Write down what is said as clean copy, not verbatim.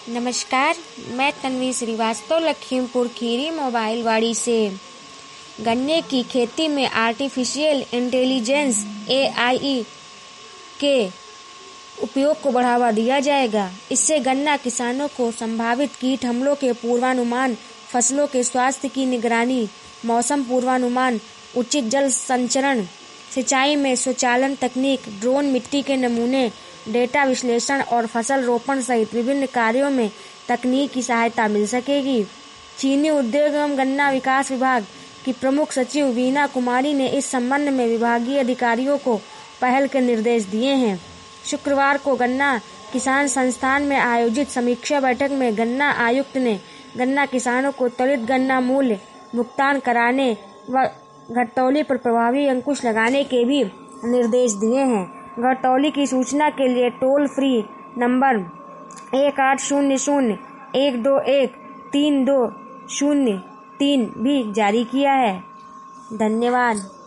नमस्कार, मैं तन्वी श्रीवास्तव लखीमपुर खीरी मोबाइल वाड़ी से। गन्ने की खेती में आर्टिफिशियल इंटेलिजेंस (AI) के उपयोग को बढ़ावा दिया जाएगा। इससे गन्ना किसानों को संभावित कीट हमलों के पूर्वानुमान, फसलों के स्वास्थ्य की निगरानी, मौसम पूर्वानुमान, उचित जल संचरण, सिंचाई में स्वचालन तकनीक, ड्रोन मिट्टी के नमूने, डेटा विश्लेषण और फसल रोपण सहित विभिन्न कार्यों में तकनीक की सहायता मिल सकेगी। चीनी उद्योग एवं गन्ना विकास विभाग की प्रमुख सचिव वीना कुमारी ने इस संबंध में विभागीय अधिकारियों को पहल के निर्देश दिए हैं। शुक्रवार को गन्ना किसान संस्थान में आयोजित समीक्षा बैठक में गन्ना आयुक्त ने गन्ना किसानों को त्वरित गन्ना मूल्य भुगतान कराने व घटतौली पर प्रभावी अंकुश लगाने के भी निर्देश दिए हैं। घटतौली की सूचना के लिए टोल फ्री नंबर 1800-121-3203 भी जारी किया है। धन्यवाद।